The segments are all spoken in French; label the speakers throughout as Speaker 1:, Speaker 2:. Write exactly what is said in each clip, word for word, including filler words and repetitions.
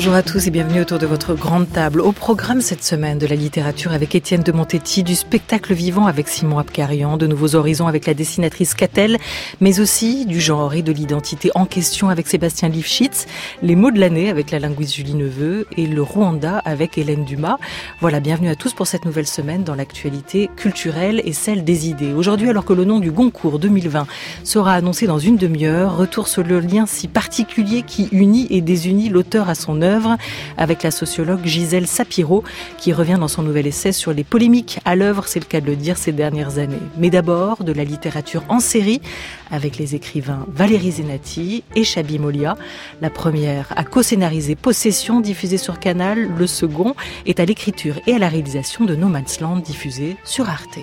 Speaker 1: Bonjour à tous et bienvenue autour de votre grande table. Au programme cette semaine de la littérature avec Étienne de Montetti, du spectacle vivant avec Simon Abkarian, de nouveaux horizons avec la dessinatrice Catel, mais aussi du genre et de l'identité en question avec Sébastien Lifshitz, les mots de l'année avec la linguiste Julie Neveu et le Rwanda avec Hélène Dumas. Voilà, bienvenue à tous pour cette nouvelle semaine dans l'actualité culturelle et celle des idées. Aujourd'hui, alors que le nom du Goncourt deux mille vingt sera annoncé dans une demi-heure, retour sur le lien si particulier qui unit et désunit l'auteur à son œuvre avec la sociologue Gisèle Sapiro qui revient dans son nouvel essai sur les polémiques à l'œuvre, c'est le cas de le dire, ces dernières années. Mais d'abord, de la littérature en série avec les écrivains Valérie Zenati et Chabi Molia. La première a co-scénarisé Possession, diffusée sur Canal. Le second est à l'écriture et à la réalisation de No Man's Land, diffusée sur Arte.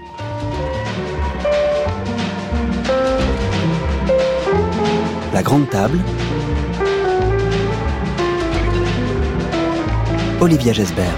Speaker 2: La grande table. Olivia Gesbert.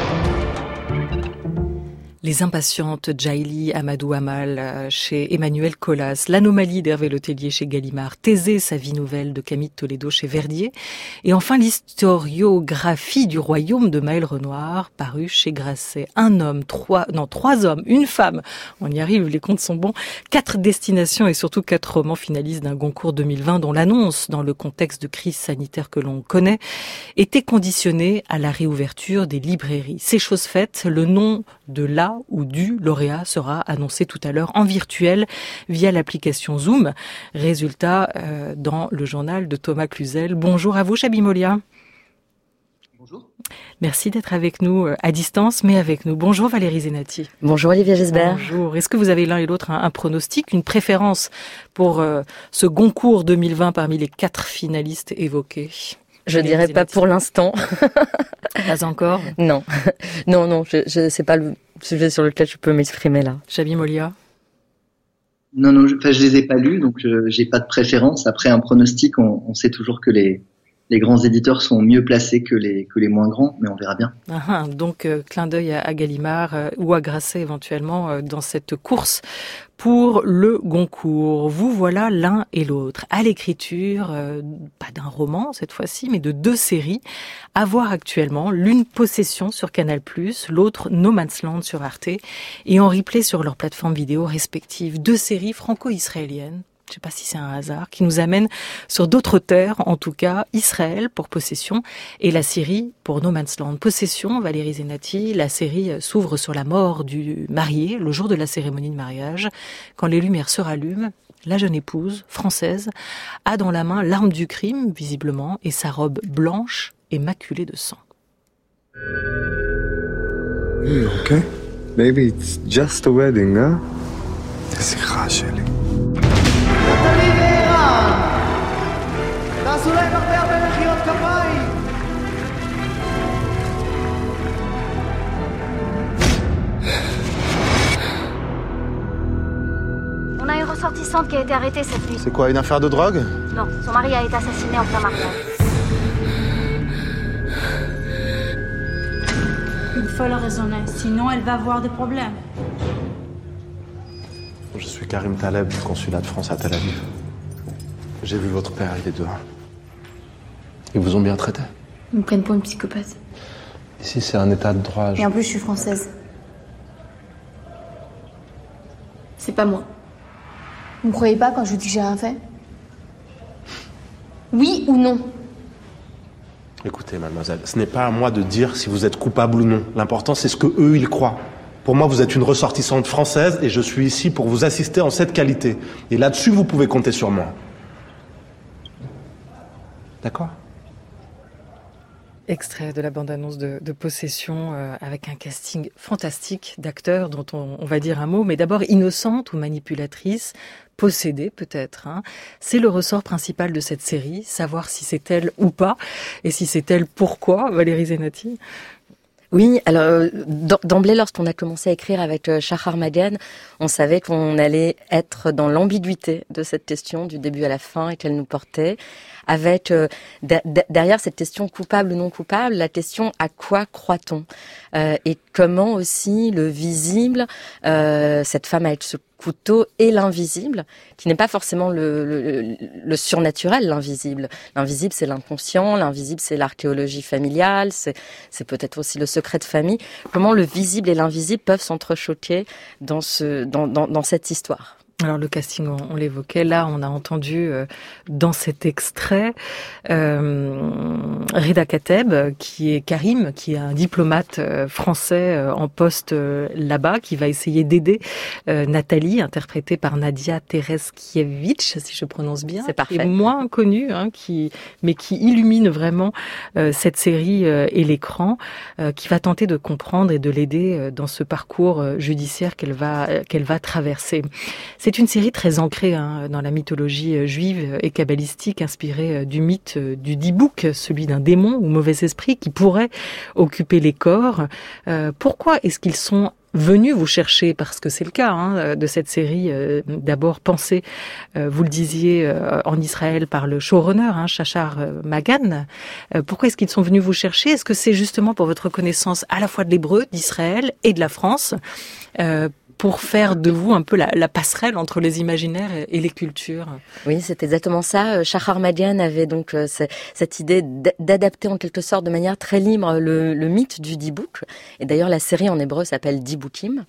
Speaker 1: Les impatientes, Djaïli Amadou Amal chez Emmanuel Colas, L'anomalie d'Hervé Letellier chez Gallimard, Thésée, sa vie nouvelle de Camille Toledo chez Verdier, et enfin l'historiographie du royaume de Maël Renoir, paru chez Grasset. Un homme, trois, non, trois hommes, une femme, on y arrive, les comptes sont bons, quatre destinations et surtout quatre romans finalistes d'un Goncourt deux mille vingt dont l'annonce, dans le contexte de crise sanitaire que l'on connaît, était conditionnée à la réouverture des librairies. C'est chose faite, le nom de la ou du lauréat sera annoncé tout à l'heure en virtuel via l'application Zoom. Résultat euh, dans le journal de Thomas Cluzel. Bonjour à vous, Chabi Molia.
Speaker 3: Bonjour.
Speaker 1: Merci d'être avec nous à distance, mais avec nous. Bonjour Valérie Zenati.
Speaker 4: Bonjour Olivia Gesbert.
Speaker 1: Bonjour. Est-ce que vous avez l'un et l'autre un, un pronostic, une préférence pour euh, ce Goncourt deux mille vingt parmi les quatre finalistes évoqués?
Speaker 4: Je Valérie dirais Zenati. Pas pour l'instant.
Speaker 1: Pas encore?
Speaker 4: Non, non, non, je, je sais pas le sujet sur lequel je peux m'exprimer là.
Speaker 1: Chabi Molia.
Speaker 3: Non, non, je, enfin, je les ai pas lus, donc euh, j'ai pas de préférence. Après un pronostic, on, on sait toujours que les les grands éditeurs sont mieux placés que les que les moins grands, mais on verra bien.
Speaker 1: Ah, donc euh, clin d'œil à, à Gallimard euh, ou à Grasset éventuellement euh, dans cette course pour le Goncourt. Vous voilà l'un et l'autre à l'écriture, euh, pas d'un roman cette fois-ci, mais de deux séries à voir actuellement. L'une Possession sur Canal plus, l'autre No Man's Land sur Arte et en replay sur leurs plateformes vidéo respectives. Deux séries franco-israéliennes. Je ne sais pas si c'est un hasard, qui nous amène sur d'autres terres, en tout cas, Israël pour Possession et la Syrie pour No Man's Land. Possession, Valérie Zenati, la série s'ouvre sur la mort du marié, le jour de la cérémonie de mariage. Quand les lumières se rallument, la jeune épouse, française, a dans la main l'arme du crime, visiblement, et sa robe blanche et maculée de sang.
Speaker 5: Mm, okay. Maybe it's just a wedding, huh? תשיחה שלי.
Speaker 6: תעשו להם הרבה הרבה מחיאות כפיים.
Speaker 7: On a une ressortissante qui a été arrêtée cette nuit.
Speaker 5: C'est quoi, une affaire de drogue?
Speaker 7: Non, son mari a été assassiné en plein mariage.
Speaker 8: Il faut le raisonner, sinon elle va avoir des problèmes.
Speaker 9: Je suis Karim Taleb du consulat de France à Tel Aviv. J'ai vu votre père, il est dehors. Ils vous ont bien traité?
Speaker 10: Ils me prennent pour une psychopathe.
Speaker 9: Ici, c'est un état de droit. Je...
Speaker 10: Et en plus, je suis française. C'est pas moi. Vous me croyez pas quand je vous dis que j'ai rien fait? Oui ou non?
Speaker 9: Écoutez, mademoiselle, ce n'est pas à moi de dire si vous êtes coupable ou non. L'important, c'est ce que eux, ils croient. Pour moi, vous êtes une ressortissante française et je suis ici pour vous assister en cette qualité. Et là-dessus, vous pouvez compter sur moi. D'accord?
Speaker 1: Extrait de la bande-annonce de, de Possession euh, avec un casting fantastique d'acteurs dont on, on va dire un mot, mais d'abord innocente ou manipulatrice, possédée peut-être. Hein. C'est le ressort principal de cette série, savoir si c'est elle ou pas, et si c'est elle, pourquoi, Valérie Zenati?
Speaker 4: Oui, alors euh, d'emblée, lorsqu'on a commencé à écrire avec euh, Shahar Madian, on savait qu'on allait être dans l'ambiguïté de cette question du début à la fin et qu'elle nous portait, avec euh, d- derrière cette question coupable ou non coupable, la question à quoi croit-on euh, et comment aussi le visible, euh, cette femme avec ce couteau et l'invisible, qui n'est pas forcément le, le, le surnaturel, l'invisible. L'invisible, c'est l'inconscient, l'invisible, c'est l'archéologie familiale, c'est, c'est peut-être aussi le secret de famille. Comment le visible et l'invisible peuvent s'entrechoquer dans, ce, dans, dans, dans cette histoire.
Speaker 1: Alors le casting, on, on l'évoquait, là on a entendu euh, dans cet extrait euh, Reda Kateb, qui est Karim, qui est un diplomate euh, français euh, en poste euh, là-bas, qui va essayer d'aider euh, Nathalie, interprétée par Nadia Tereskievic, si je prononce bien.
Speaker 4: C'est parfait.
Speaker 1: Qui est moins connue, hein, qui, mais qui illumine vraiment euh, cette série euh, et l'écran, euh, qui va tenter de comprendre et de l'aider euh, dans ce parcours euh, judiciaire qu'elle va, euh, qu'elle va traverser. C'est C'est une série très ancrée hein, dans la mythologie juive et kabbalistique, inspirée du mythe du Dybouk, celui d'un démon ou mauvais esprit qui pourrait occuper les corps. Euh, pourquoi est-ce qu'ils sont venus vous chercher, parce que c'est le cas hein, de cette série, euh, d'abord pensée, euh, vous le disiez, euh, en Israël par le showrunner, hein, Shachar Magan. Euh, pourquoi est-ce qu'ils sont venus vous chercher ? Est-ce que c'est justement pour votre connaissance à la fois de l'hébreu, d'Israël et de la France, euh, pour faire de vous un peu la, la passerelle entre les imaginaires et, et les cultures?
Speaker 4: Oui, c'est exactement ça. Shachar Madian avait donc euh, cette idée d'adapter en quelque sorte de manière très libre le, le mythe du Dybouk. Et d'ailleurs, la série en hébreu s'appelle Dyboukim.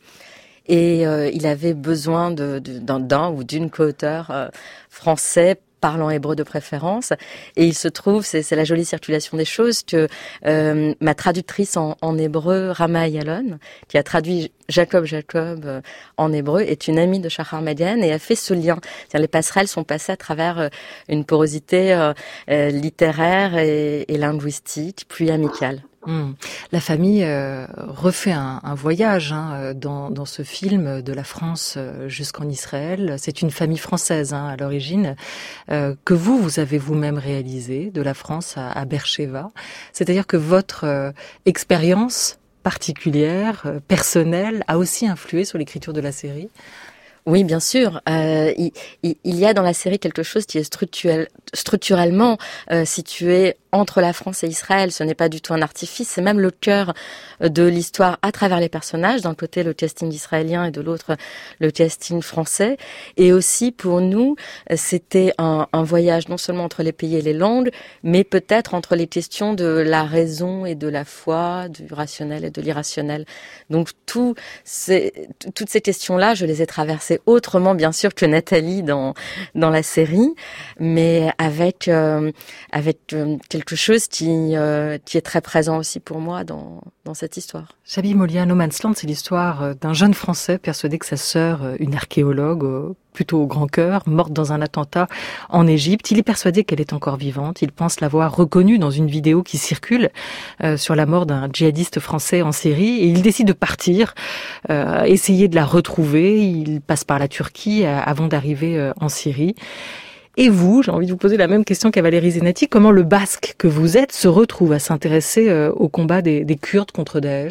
Speaker 4: Et euh, il avait besoin de, de, d'un, d'un ou d'une co-auteur euh, français parlant hébreu de préférence. Et il se trouve, c'est, c'est la jolie circulation des choses, que euh, ma traductrice en, en hébreu, Rama Ayalon, qui a traduit Jacob Jacob euh, en hébreu, est une amie de Shachar Madian et a fait ce lien. C'est-à-dire, les passerelles sont passées à travers euh, une porosité euh, euh, littéraire et, et linguistique, puis amicale.
Speaker 1: Mmh. La famille euh, refait un, un voyage hein, dans, dans ce film de la France jusqu'en Israël. C'est une famille française hein, à l'origine euh, que vous, vous avez vous-même réalisé de la France à, à Beersheva. C'est-à-dire que votre euh, expérience particulière, euh, personnelle, a aussi influé sur l'écriture de la série.
Speaker 4: Oui, bien sûr. Euh, il, il y a dans la série quelque chose qui est structurel, structurellement euh, situé entre la France et Israël. Ce n'est pas du tout un artifice, c'est même le cœur de l'histoire à travers les personnages. D'un côté, le casting israélien et de l'autre, le casting français. Et aussi, pour nous, c'était un, un voyage non seulement entre les pays et les langues, mais peut-être entre les questions de la raison et de la foi, du rationnel et de l'irrationnel. Donc, tout ces, toutes ces questions-là, je les ai traversées autrement, bien sûr, que Nathalie dans, dans la série, mais avec, euh, avec euh, quelque chose qui, euh, qui est très présent aussi pour moi dans, dans cette histoire.
Speaker 1: Chabi Molia, No Man's Land, c'est l'histoire d'un jeune Français persuadé que sa sœur, une archéologue, plutôt au grand cœur, morte dans un attentat en Égypte. Il est persuadé qu'elle est encore vivante. Il pense l'avoir reconnue dans une vidéo qui circule euh, sur la mort d'un djihadiste français en Syrie. Et il décide de partir, euh, essayer de la retrouver. Il passe par la Turquie euh, avant d'arriver euh, en Syrie. Et vous, j'ai envie de vous poser la même question qu'à Valérie Zenati, comment le Basque que vous êtes se retrouve à s'intéresser euh, au combat des, des Kurdes contre Daesh ?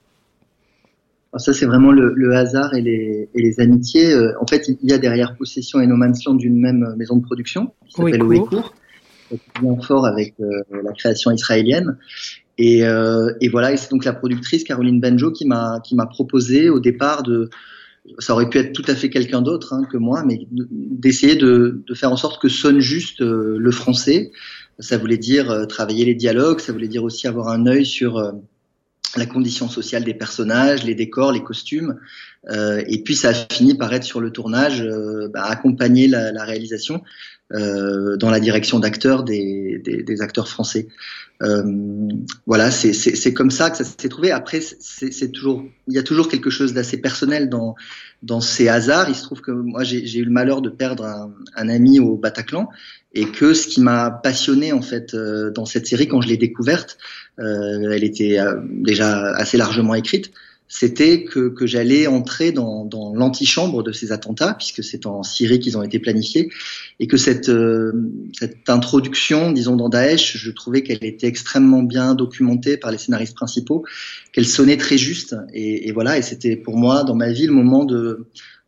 Speaker 3: Alors ça, c'est vraiment le, le hasard et les, et les amitiés. Euh, en fait, il y a derrière Possession et No Man's Land d'une même maison de production qui s'appelle Ouécourt, qui est bien fort avec euh, la création israélienne. Et, euh, et voilà, et c'est donc la productrice Caroline Benjo qui m'a qui m'a proposé au départ de, ça aurait pu être tout à fait quelqu'un d'autre hein, que moi, mais d'essayer de, de faire en sorte que sonne juste euh, le français. Ça voulait dire euh, travailler les dialogues, ça voulait dire aussi avoir un œil sur euh, la condition sociale des personnages, les décors, les costumes, euh, et puis ça a fini par être sur le tournage, euh, bah, accompagner la, la réalisation euh, dans la direction d'acteurs des, des, des acteurs français. Euh, voilà, c'est, c'est, c'est comme ça que ça s'est trouvé. Après, c'est, c'est toujours, il y a toujours quelque chose d'assez personnel dans dans ces hasards. Il se trouve que moi, j'ai, j'ai eu le malheur de perdre un, un ami au Bataclan, et que ce qui m'a passionné en fait euh, dans cette série, quand je l'ai découverte, euh, elle était euh, déjà assez largement écrite. C'était que, que j'allais entrer dans, dans l'antichambre de ces attentats, puisque c'est en Syrie qu'ils ont été planifiés, et que cette, euh, cette introduction, disons, dans Daesh, je trouvais qu'elle était extrêmement bien documentée par les scénaristes principaux, qu'elle sonnait très juste, et, et voilà, et c'était pour moi, dans ma vie, le moment de,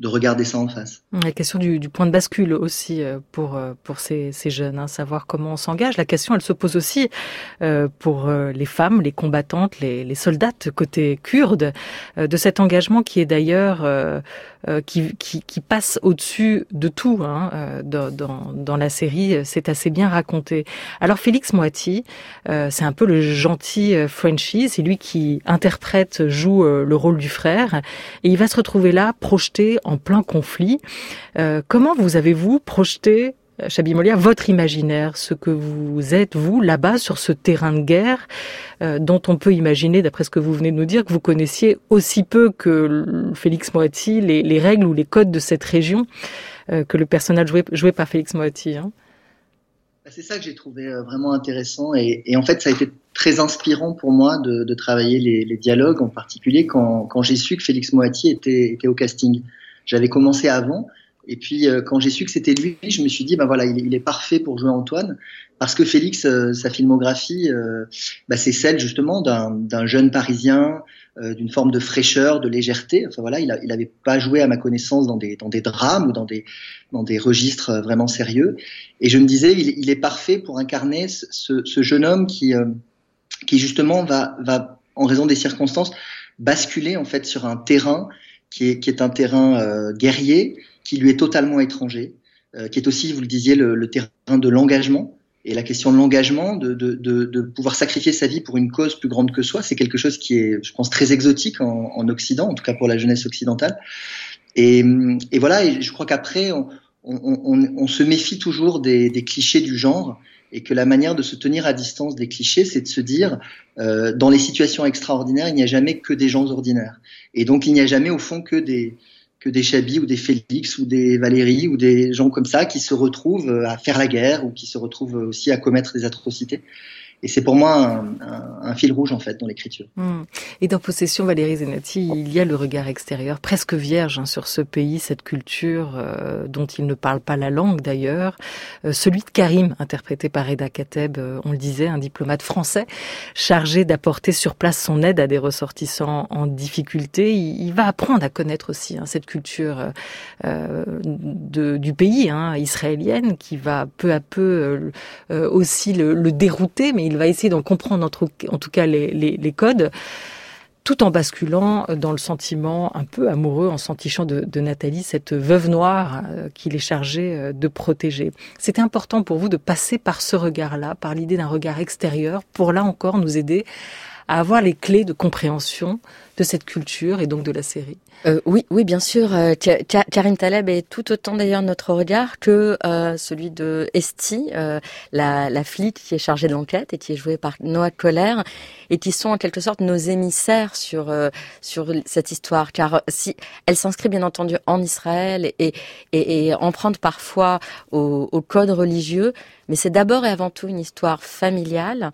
Speaker 3: de regarder ça en face.
Speaker 1: La question du, du point de bascule aussi pour pour ces, ces jeunes, hein, savoir comment on s'engage. La question, elle se pose aussi euh, pour les femmes, les combattantes, les, les soldates côté kurde, euh, de cet engagement qui est d'ailleurs euh, euh, qui, qui qui passe au-dessus de tout. Hein, euh, dans, dans dans la série, c'est assez bien raconté. Alors Félix Moati, euh, c'est un peu le gentil Frenchie, c'est lui qui interprète, joue euh, le rôle du frère, et il va se retrouver là, projeté en plein conflit. Euh, comment vous avez-vous projeté, Chabi Molière, votre imaginaire, ce que vous êtes, vous, là-bas, sur ce terrain de guerre, euh, dont on peut imaginer, d'après ce que vous venez de nous dire, que vous connaissiez aussi peu que Félix Moati les, les règles ou les codes de cette région, euh, que le personnage joué, joué par Félix Moati, hein.
Speaker 3: C'est ça que j'ai trouvé vraiment intéressant et, et en fait ça a été très inspirant pour moi de, de travailler les, les dialogues, en particulier quand, quand j'ai su que Félix Moati était, était au casting. J'avais commencé avant et puis euh, quand j'ai su que c'était lui, je me suis dit bah voilà il, il est parfait pour jouer Antoine parce que Félix, euh, sa filmographie, euh, bah, c'est celle justement d'un, d'un jeune Parisien, euh, d'une forme de fraîcheur, de légèreté. Enfin voilà, il, a, il avait pas joué à ma connaissance dans des dans des drames ou dans des dans des registres vraiment sérieux. Et je me disais, il, il est parfait pour incarner ce, ce jeune homme qui euh, qui justement va va en raison des circonstances basculer en fait sur un terrain qui est qui est un terrain euh, guerrier qui lui est totalement étranger, euh, qui est aussi, vous le disiez, le, le terrain de l'engagement. Et la question de l'engagement, de, de, de, de pouvoir sacrifier sa vie pour une cause plus grande que soi, c'est quelque chose qui est, je pense, très exotique en, en Occident, en tout cas pour la jeunesse occidentale. Et, et voilà, et je crois qu'après, on, on, on, on se méfie toujours des, des clichés du genre, et que la manière de se tenir à distance des clichés, c'est de se dire, euh, dans les situations extraordinaires, il n'y a jamais que des gens ordinaires. Et donc, il n'y a jamais, au fond, que des... que des Chabi ou des Félix ou des Valérie ou des gens comme ça qui se retrouvent à faire la guerre ou qui se retrouvent aussi à commettre des atrocités. Et c'est pour moi un, un, un fil rouge en fait dans l'écriture.
Speaker 1: Mmh. Et dans Possession, Valérie Zenati, il y a le regard extérieur, presque vierge, hein, sur ce pays, cette culture euh, dont il ne parle pas la langue d'ailleurs. Euh, celui de Karim, interprété par Reda Kateb, euh, on le disait, un diplomate français, chargé d'apporter sur place son aide à des ressortissants en difficulté. Il, il va apprendre à connaître aussi hein, cette culture euh, de, du pays, hein, israélienne, qui va peu à peu euh, aussi le, le dérouter, mais il va essayer d'en comprendre en tout cas les, les, les codes, tout en basculant dans le sentiment un peu amoureux, en s'entichant de, de Nathalie, cette veuve noire euh, qu'il est chargé euh, de protéger. C'était important pour vous de passer par ce regard-là, par l'idée d'un regard extérieur, pour là encore nous aider à avoir les clés de compréhension de cette culture et donc de la série.
Speaker 4: Euh, oui, oui, bien sûr. Euh, Karim Taleb est tout autant d'ailleurs notre regard que euh, celui de Esti, euh, la, la flic qui est chargée de l'enquête et qui est jouée par Noah Kohler, et qui sont en quelque sorte nos émissaires sur euh, sur cette histoire. Car si elle s'inscrit bien entendu en Israël et et, et emprunte parfois au, au code religieux, mais c'est d'abord et avant tout une histoire familiale,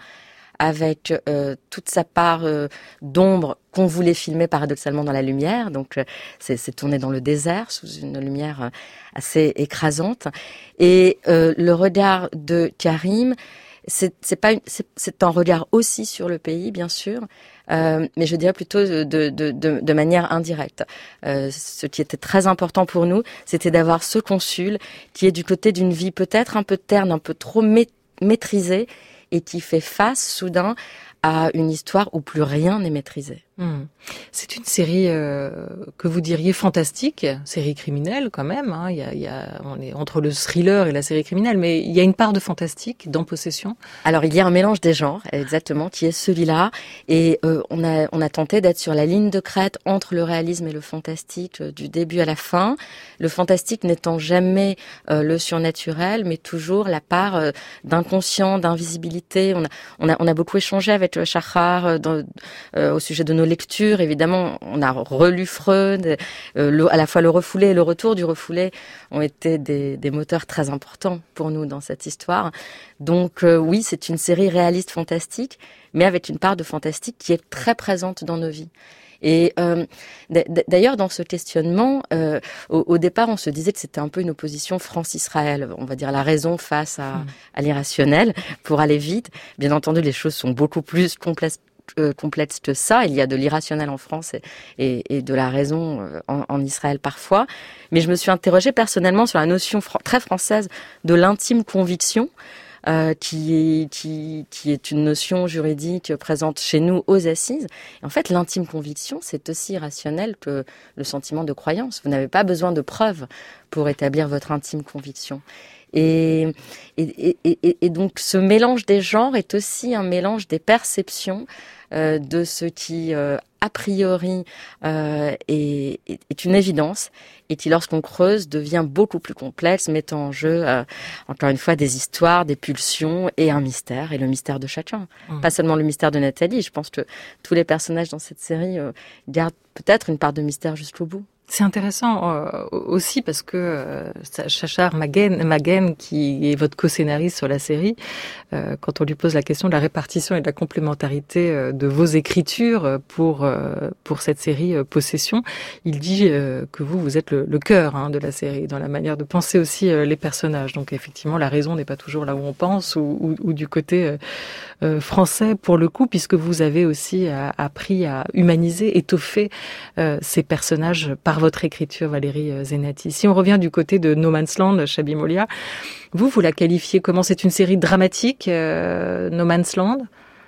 Speaker 4: avec euh, toute sa part euh, d'ombre qu'on voulait filmer paradoxalement dans la lumière. Donc euh, c'est, c'est tourné dans le désert, sous une lumière euh, assez écrasante. Et euh, le regard de Karim, c'est, c'est, pas une, c'est, c'est un regard aussi sur le pays, bien sûr, euh, mais je dirais plutôt de, de, de, de manière indirecte. Euh, ce qui était très important pour nous, c'était d'avoir ce consul qui est du côté d'une vie peut-être un peu terne, un peu trop ma- maîtrisée, et qui fait face soudain à une histoire où plus rien n'est maîtrisé.
Speaker 1: Mmh. C'est une série euh, que vous diriez fantastique, série criminelle quand même. Hein. Il y a, il y a, on est entre le thriller et la série criminelle, mais il y a une part de fantastique dans Possession.
Speaker 4: Alors il y a un mélange des genres, exactement, qui est celui-là, et euh, on a on a tenté d'être sur la ligne de crête entre le réalisme et le fantastique euh, du début à la fin. Le fantastique n'étant jamais euh, le surnaturel, mais toujours la part euh, d'inconscient, d'invisibilité. On a on a on a beaucoup échangé avec euh, Shahar euh, dans, euh, au sujet de nos lecture, évidemment, on a relu Freud, euh, le, à la fois le refoulé et le retour du refoulé ont été des, des moteurs très importants pour nous dans cette histoire. Donc euh, oui, c'est une série réaliste fantastique, mais avec une part de fantastique qui est très présente dans nos vies. Et euh, d'ailleurs, dans ce questionnement, euh, au, au départ, on se disait que c'était un peu une opposition France-Israël, on va dire la raison face à, à l'irrationnel, pour aller vite. Bien entendu, les choses sont beaucoup plus complexes euh, complexe que ça. Il y a de l'irrationnel en France et, et, et de la raison en, en Israël parfois. Mais je me suis interrogée personnellement sur la notion fr- très française de l'intime conviction, euh, qui est, qui, qui est une notion juridique présente chez nous aux assises. Et en fait, l'intime conviction, c'est aussi irrationnel que le sentiment de croyance. Vous n'avez pas besoin de preuves pour établir votre intime conviction. Et, et, et, et, et donc, ce mélange des genres est aussi un mélange des perceptions euh, de ce qui, euh, a priori, euh, est, est une évidence et qui, lorsqu'on creuse, devient beaucoup plus complexe, mettant en jeu, euh, encore une fois, des histoires, des pulsions et un mystère, et le mystère de chacun. Mmh. Pas seulement le mystère de Nathalie, je pense que tous les personnages dans cette série euh, gardent peut-être une part de mystère jusqu'au bout.
Speaker 1: C'est intéressant euh, aussi parce que euh, Shachar Magen, Magen, qui est votre co-scénariste sur la série, euh, quand on lui pose la question de la répartition et de la complémentarité euh, de vos écritures pour euh, pour cette série euh, Possession, il dit euh, que vous vous êtes le, le cœur hein, de la série, dans la manière de penser aussi euh, les personnages. Donc effectivement, la raison n'est pas toujours là où on pense ou, ou, ou du côté euh, euh, français pour le coup, puisque vous avez aussi euh, appris à humaniser, étoffer euh, ces personnages par votre écriture, Valérie Zenati. Si on revient du côté de No Man's Land, Chabi Molia, vous, vous la qualifiez comment? C'est une série dramatique, euh, No Man's Land?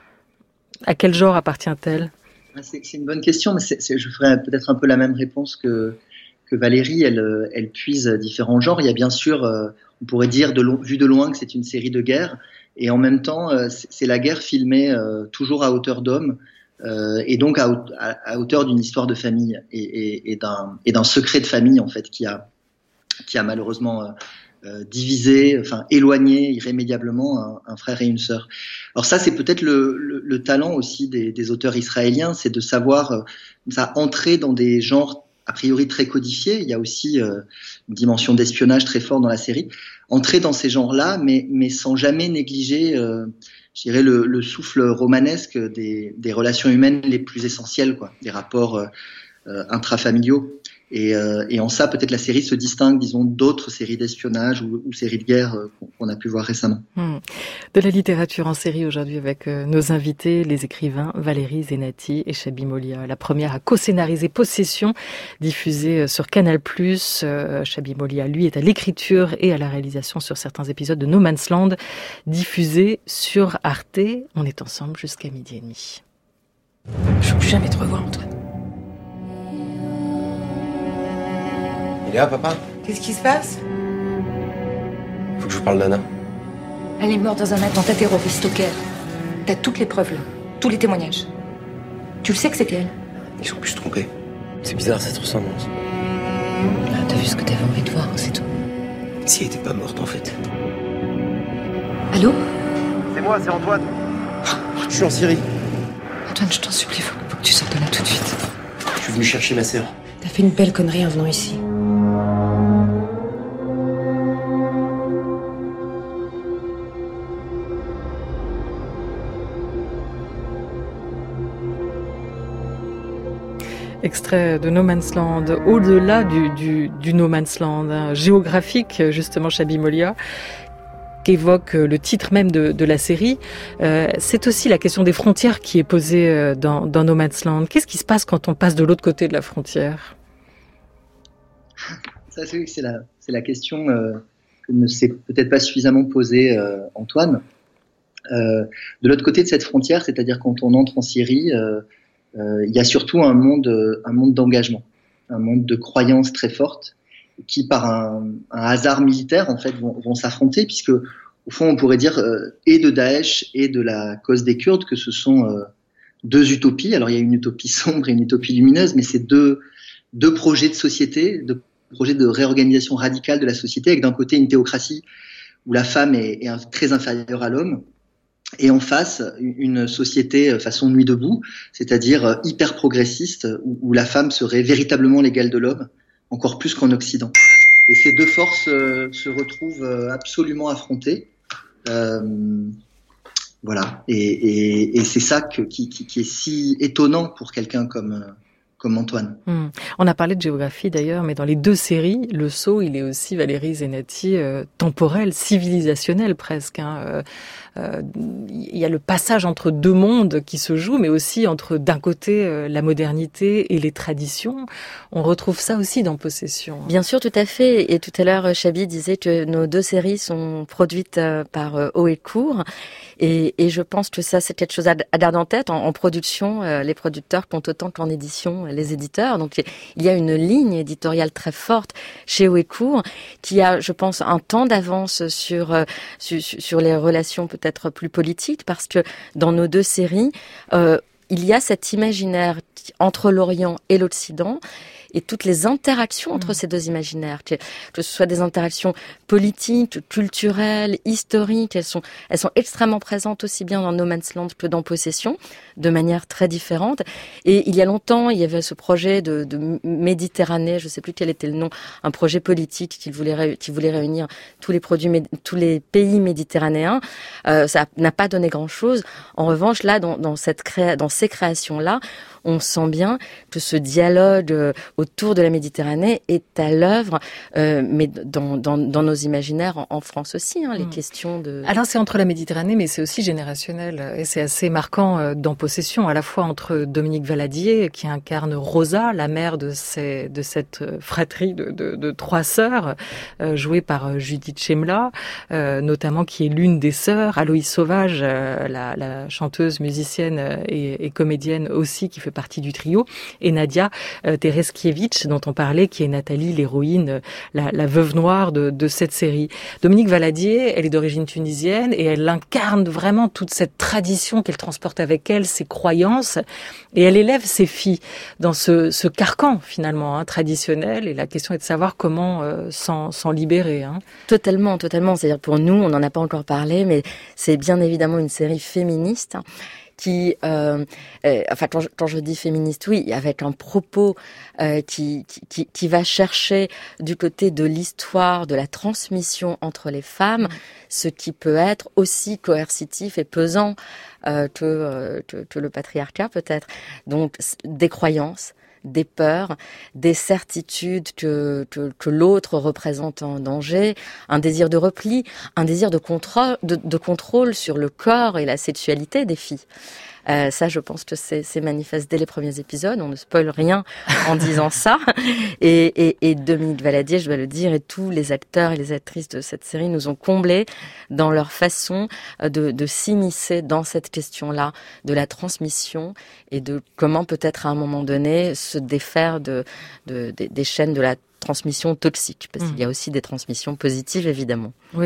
Speaker 1: À quel genre appartient-elle?
Speaker 3: c'est, c'est une bonne question, mais c'est, c'est, je ferais peut-être un peu la même réponse que, que Valérie. Elle, elle puise différents genres. Il y a bien sûr, euh, on pourrait dire, de lo- vu de loin, que c'est une série de guerre, et en même temps, euh, c'est, c'est la guerre filmée euh, toujours à hauteur d'homme, Euh, et donc à, à, à hauteur d'une histoire de famille et, et, et, d'un, et d'un secret de famille en fait qui a, qui a malheureusement euh, euh, divisé, enfin éloigné irrémédiablement un, un frère et une sœur. Alors ça c'est peut-être le, le, le talent aussi des, des auteurs israéliens, c'est de savoir euh, ça entrer dans des genres a priori très codifiés. Il y a aussi euh, une dimension d'espionnage très forte dans la série. Entrer dans ces genres-là, mais, mais sans jamais négliger euh, je dirais le, le souffle romanesque des, des relations humaines les plus essentielles, quoi, des rapports euh, intrafamiliaux. Et, euh, et en ça, peut-être la série se distingue, disons, d'autres séries d'espionnage ou, ou séries de guerre euh, qu'on a pu voir récemment.
Speaker 1: Mmh. De la littérature en série aujourd'hui avec euh, nos invités, les écrivains Valérie Zenati et Chabi Molia. La première a co-scénarisé Possession, diffusée sur Canal plus. Euh, Chabi Molia, lui, est à l'écriture et à la réalisation sur certains épisodes de No Man's Land, diffusés sur Arte. On est ensemble jusqu'à midi et demi.
Speaker 11: Je ne veux plus jamais te revoir, Antoine.
Speaker 12: Il est là, papa?
Speaker 11: Qu'est-ce qui se passe?
Speaker 12: Faut que je vous parle d'Anna.
Speaker 11: Elle est morte dans un attentat terroriste au Caire. T'as toutes les preuves là, tous les témoignages. Tu le sais que c'était elle?
Speaker 12: Ils sont plus se tromper. C'est bizarre cette ressemblance.
Speaker 11: Ah, t'as vu ce que t'avais envie de voir, c'est tout.
Speaker 12: Si elle était pas morte en fait.
Speaker 11: Allô?
Speaker 6: C'est moi, c'est Antoine.
Speaker 12: Je suis en Syrie.
Speaker 11: Antoine, je t'en supplie, faut, faut que tu sortes de là tout de suite.
Speaker 12: Je suis venu chercher ma sœur.
Speaker 11: T'as fait une belle connerie en venant ici.
Speaker 1: Extrait de No Man's Land, au-delà du, du, du No Man's Land, hein, géographique, justement, Chabi Molia, qu'évoque le titre même de, de la série. Euh, c'est aussi la question des frontières qui est posée dans, dans No Man's Land. Qu'est-ce qui se passe quand on passe de l'autre côté de la frontière?
Speaker 3: Ça, c'est, c'est, la, c'est la question euh, que ne s'est peut-être pas suffisamment posée euh, Antoine. Euh, de l'autre côté de cette frontière, c'est-à-dire quand on entre en Syrie, euh, euh, il y a surtout un monde, un monde d'engagement, un monde de croyances très fortes, qui par un, un hasard militaire en fait vont, vont s'affronter, puisque au fond on pourrait dire euh, et de Daesh et de la cause des Kurdes que ce sont euh, deux utopies. Alors il y a une utopie sombre et une utopie lumineuse, mais c'est deux deux projets de société, deux projets de réorganisation radicale de la société, avec d'un côté une théocratie où la femme est, est très inférieure à l'homme, et en face une société façon Nuit debout, c'est-à-dire hyper progressiste, où, où la femme serait véritablement l'égale de l'homme, encore plus qu'en Occident. Et ces deux forces euh, se retrouvent euh, absolument affrontées. Euh, voilà. Et, et, et c'est ça que, qui, qui, qui est si étonnant pour quelqu'un comme, comme Antoine.
Speaker 1: Mmh. On a parlé de géographie d'ailleurs, mais dans les deux séries, le saut, il est aussi, Valérie Zenati, euh, temporel, civilisationnel presque. Hein. Euh, euh, il y a le passage entre deux mondes qui se joue, mais aussi entre d'un côté euh, la modernité et les traditions. On retrouve ça aussi dans Possession.
Speaker 4: Bien sûr, tout à fait. Et tout à l'heure, Chabi disait que nos deux séries sont produites euh, par euh, Haut et Court. Et, et je pense que ça, c'est quelque chose à, à garder en tête. En, en production, euh, les producteurs comptent autant qu'en édition, les éditeurs. Donc, il y a une ligne éditoriale très forte chez Haut et Court qui a, je pense, un temps d'avance sur, euh, sur, sur les relations peut-être plus politiques, parce que dans nos deux séries, euh, il y a cet imaginaire entre l'Orient et l'Occident, et toutes les interactions entre mmh. ces deux imaginaires, que, que ce soit des interactions politiques, culturelles, historiques, elles sont, elles sont extrêmement présentes aussi bien dans No Man's Land que dans Possession, de manière très différente. Et il y a longtemps, il y avait ce projet de, de Méditerranée, je ne sais plus quel était le nom, un projet politique qui voulait, qui voulait réunir tous les produits, tous les pays méditerranéens. Euh, ça n'a pas donné grand-chose. En revanche, là, dans, dans, cette créa, dans ces créations-là, on sent bien que ce dialogue euh, autour de la Méditerranée est à l'œuvre, euh, mais dans, dans, dans nos imaginaires en, en France aussi, hein, les mmh. questions de...
Speaker 1: Alors c'est entre la Méditerranée, mais c'est aussi générationnel, et c'est assez marquant euh, dans Possession, à la fois entre Dominique Valadier, qui incarne Rosa, la mère de, ces, de cette fratrie de, de, de trois sœurs, euh, jouée par Judith Chemla, euh, notamment qui est l'une des sœurs, Aloïs Sauvage, euh, la, la chanteuse, musicienne et, et comédienne aussi, qui fait partie du trio, et Nadia euh, Tereskiewicz, dont on parlait, qui est Nathalie, l'héroïne, la, la veuve noire de, de cette série. Dominique Valadier, elle est d'origine tunisienne et elle incarne vraiment toute cette tradition qu'elle transporte avec elle, ses croyances, et elle élève ses filles dans ce, ce carcan finalement hein, traditionnel, et la question est de savoir comment euh, s'en, s'en libérer. Hein.
Speaker 4: Totalement, totalement. C'est-à-dire pour nous, on n'en a pas encore parlé, mais c'est bien évidemment une série féministe qui, euh, euh, enfin quand je, quand je dis féministe, oui, avec un propos euh, qui, qui, qui va chercher du côté de l'histoire, de la transmission entre les femmes, ce qui peut être aussi coercitif et pesant euh, que, euh, que, que le patriarcat peut-être. Donc des croyances, des peurs, des certitudes que, que, que l'autre représente en danger, un désir de repli, un désir de contrôle, de, de contrôle sur le corps et la sexualité des filles. Euh, ça, je pense que c'est, c'est manifeste dès les premiers épisodes. On ne spoil rien en disant ça. Et, et, et Dominique Valadier, je dois le dire, et tous les acteurs et les actrices de cette série nous ont comblés dans leur façon de, de s'immiscer dans cette question-là, de la transmission et de comment peut-être à un moment donné se défaire de, de, de des chaînes de la transmission toxique, parce qu'il y a aussi des transmissions positives, évidemment.
Speaker 1: Oui,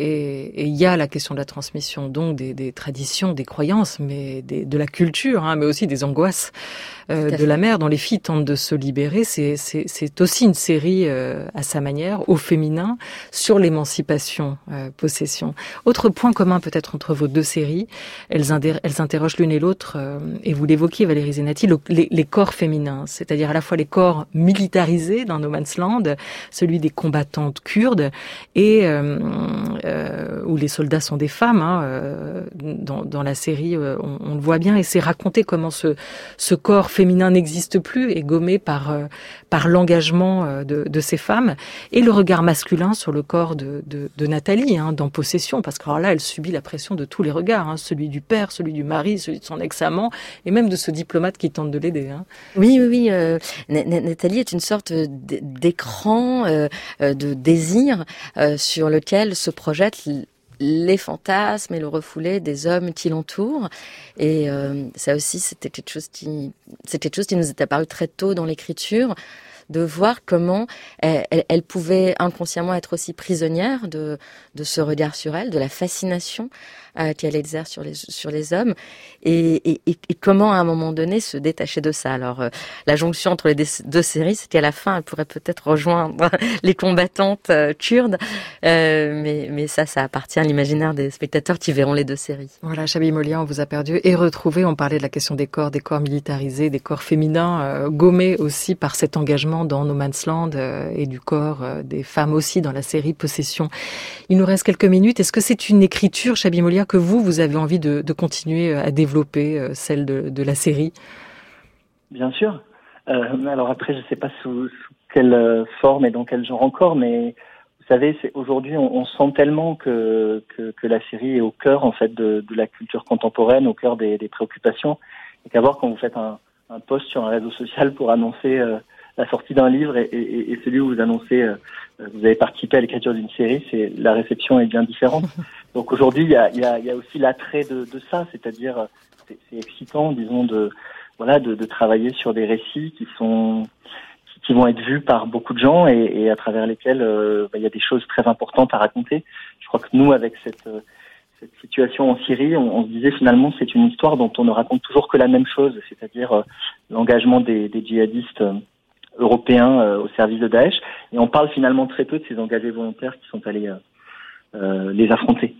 Speaker 1: et il y a la question de la transmission, donc des, des traditions, des croyances, mais des, de la culture, hein, mais aussi des angoisses euh, de la mère dont les filles tentent de se libérer. C'est, c'est, c'est aussi une série euh, à sa manière, au féminin, sur l'émancipation, euh, Possession. Autre point commun peut-être entre vos deux séries, elles, indé- elles interrogent l'une et l'autre, euh, et vous l'évoquiez, Valérie Zenati, le, les, les corps féminins, c'est-à-dire à la fois les corps militarisés dans No Man's Land, celui des combattantes kurdes, et euh, euh, où les soldats sont des femmes. Hein, euh, dans, dans la série, euh, on, on le voit bien, et c'est raconté comment ce, ce corps féminin n'existe plus, est gommé par, euh, par l'engagement euh, de, de ces femmes, et le regard masculin sur le corps de, de, de Nathalie, hein, dans Possession, parce que alors là, elle subit la pression de tous les regards, hein, celui du père, celui du mari, celui de son ex-amant, et même de ce diplomate qui tente de l'aider. Hein.
Speaker 4: Oui, oui, oui. Euh, Nathalie est une sorte d'écran euh, de désir euh, sur lequel se projettent les fantasmes et le refoulé des hommes qui l'entourent. Et euh, ça aussi, c'était quelque chose qui, c'est quelque chose qui nous est apparu très tôt dans l'écriture, de voir comment elle, elle, elle pouvait inconsciemment être aussi prisonnière de, de ce regard sur elle, de la fascination euh, qu'elle exerce sur les, sur les hommes, et, et, et comment à un moment donné se détacher de ça. Alors euh, la jonction entre les deux séries, c'est qu'à la fin elle pourrait peut-être rejoindre les combattantes euh, kurdes, euh, mais, mais ça, ça appartient à l'imaginaire des spectateurs qui verront les deux séries.
Speaker 1: Voilà, Chabi Molia, on vous a perdu et retrouvé. On parlait de la question des corps, des corps militarisés, des corps féminins, euh, gommés aussi par cet engagement dans No Man's Land, euh, et du corps euh, des femmes aussi dans la série Possession. Il nous reste quelques minutes. Est-ce que c'est une écriture, Chabi Molia, que vous, vous avez envie de, de continuer à développer, euh, celle de, de la série?
Speaker 13: Bien sûr. Euh, alors après, je sais pas sous, sous quelle forme et dans quel genre encore, mais vous savez, c'est, aujourd'hui, on, on sent tellement que, que que la série est au cœur en fait de, de la culture contemporaine, au cœur des, des préoccupations, et qu'à voir quand vous faites un, un post sur un réseau social pour annoncer euh, la sortie d'un livre et, et, et celui où vous annoncez euh, vous avez participé à l'écriture d'une série, c'est la réception est bien différente. Donc aujourd'hui, il y a, il y a, il y a aussi l'attrait de, de ça, c'est-à-dire c'est, c'est excitant, disons, de voilà, de, de travailler sur des récits qui sont qui, qui vont être vus par beaucoup de gens et, et à travers lesquels euh, bah, il y a des choses très importantes à raconter. Je crois que nous, avec cette euh, cette situation en Syrie, on, on se disait finalement c'est une histoire dont on ne raconte toujours que la même chose, c'est-à-dire euh, l'engagement des, des djihadistes euh, européens euh, au service de Daesh, et on parle finalement très peu de ces engagés volontaires qui sont allés euh, euh, les affronter.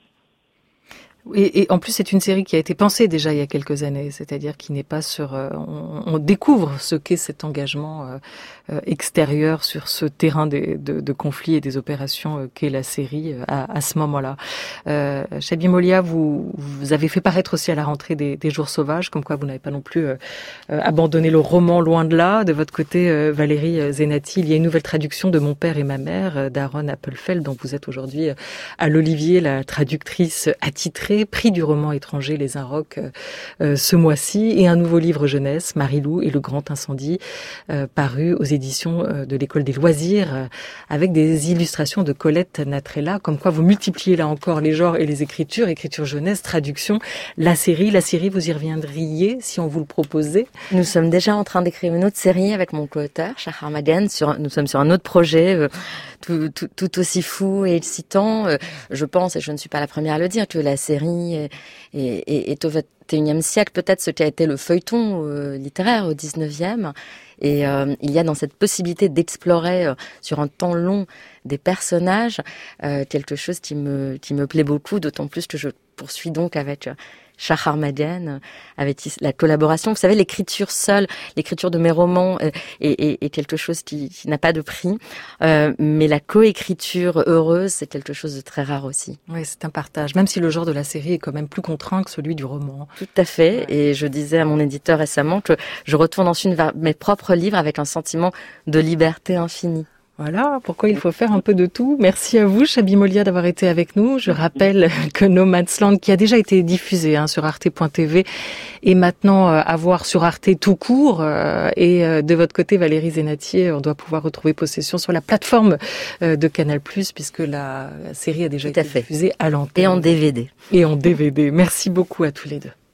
Speaker 1: Et, et en plus, c'est une série qui a été pensée déjà il y a quelques années, c'est-à-dire qui n'est pas sur... Euh, on, on découvre ce qu'est cet engagement euh, euh, extérieur sur ce terrain des, de, de conflits et des opérations euh, qu'est la série euh, à, à ce moment-là. Euh, Chabi Molia, vous, vous avez fait paraître aussi à la rentrée des, des Jours sauvages, comme quoi vous n'avez pas non plus euh, euh, abandonné le roman, loin de là. De votre côté, euh, Valérie Zenati, il y a une nouvelle traduction de Mon père et ma mère euh, d'Aaron Appelfeld, dont vous êtes aujourd'hui euh, à l'Olivier, la traductrice attitrée, prix du roman étranger Les Inrocks euh, ce mois-ci, et un nouveau livre jeunesse, Marilou et le grand incendie, euh, paru aux éditions euh, de l'École des loisirs, euh, avec des illustrations de Colette Natrella, comme quoi vous multipliez là encore les genres et les écritures, écriture jeunesse, traduction, la série. La série, vous y reviendriez si on vous le proposait?
Speaker 4: Nous sommes déjà en train d'écrire une autre série avec mon co-auteur, Shahar Madian, sur, nous sommes sur un autre projet, euh, tout, tout, tout aussi fou et excitant. Euh, je pense, et je ne suis pas la première à le dire, que la série est, est, est au vingt et unième siècle peut-être ce qui a été le feuilleton euh, littéraire au dix-neuvième. Et euh, il y a dans cette possibilité d'explorer euh, sur un temps long des personnages euh, quelque chose qui me qui me plaît beaucoup, d'autant plus que je poursuis donc avec euh, Shahar Madian, avec la collaboration. Vous savez, l'écriture seule, l'écriture de mes romans est, est, est quelque chose qui, qui n'a pas de prix, euh, mais la coécriture heureuse, c'est quelque chose de très rare aussi.
Speaker 1: Oui, c'est un partage, même si le genre de la série est quand même plus contraint que celui du roman.
Speaker 4: Tout à fait, ouais. Et je disais à mon éditeur récemment que je retourne ensuite vers mes propres livres avec un sentiment de liberté infinie.
Speaker 1: Voilà, pourquoi il faut faire un peu de tout. Merci à vous, Chabi Molia, d'avoir été avec nous. Je rappelle que No Man's Land, qui a déjà été diffusé hein, sur arte point t v, est maintenant euh, à voir sur Arte tout court. Euh, et euh, de votre côté, Valérie Zenati, on doit pouvoir retrouver possession sur la plateforme euh, de Canal+, puisque la série a déjà
Speaker 4: tout
Speaker 1: été diffusée à l'antenne.
Speaker 4: Et en D V D.
Speaker 1: Et en D V D. Merci beaucoup à tous les deux.